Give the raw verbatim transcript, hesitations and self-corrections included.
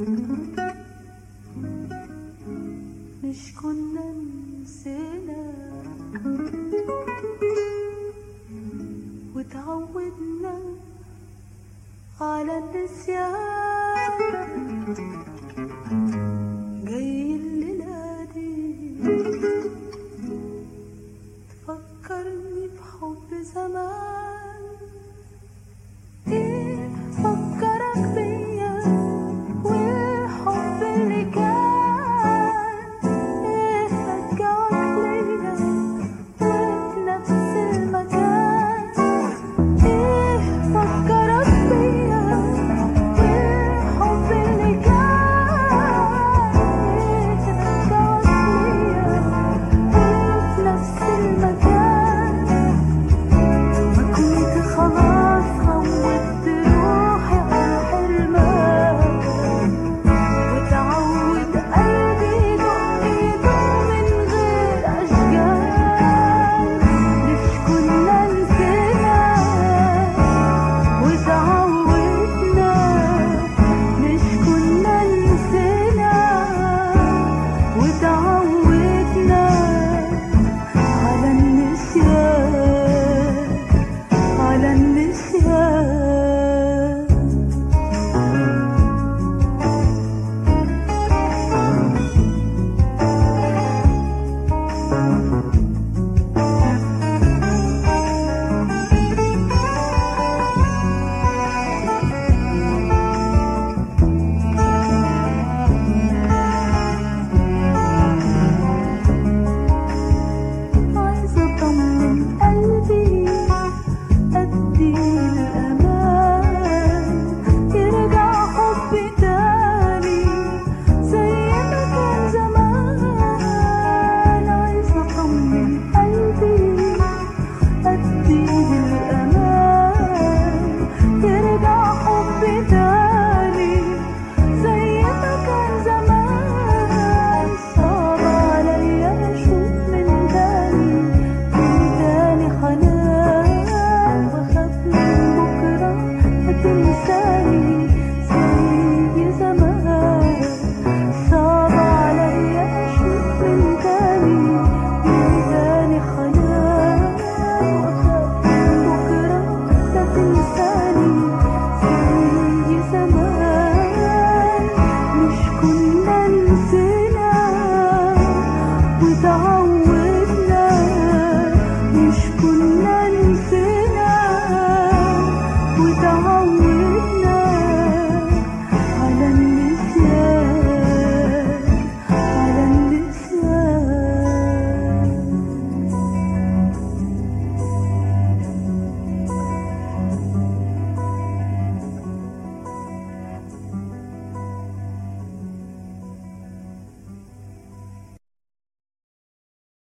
مش كنا نسينا وتعودنا على النسيان. جاي الليلة دي تفكرني بحب زمان. ايه فكرك بيا والحب اللي كان؟ ايه رجعك ليا وفي نفس المكان؟ ايه فكرك بيا والحب اللي كان؟ ايه رجعك ليا وفي نفس المكان؟ ما كنت خلاص خوفت روحي على حرمان، وتعود قلبي يدق يدق من غير أشجان. مش كنا نسينا وتعودنا، مش كنا نسينا وتعودنا على النسيان، على النسيان. عايزة أطمن قلبي أديله الأمان، يرجع حبي تاني زي ما كان زمان. عايزة أطمن قلبي أديله الأمان، يرجع حبي تاني زي ما كان زمان. صعب عليا أشوف من تاني من تاني حنان، وأخاف من بكرة هتنساني زي زمان. صعب عليا أشوف من تاني من تاني حنان، وأخاف من بكرة هتنساني زي زمان. مش كنا نسينا وتعودنا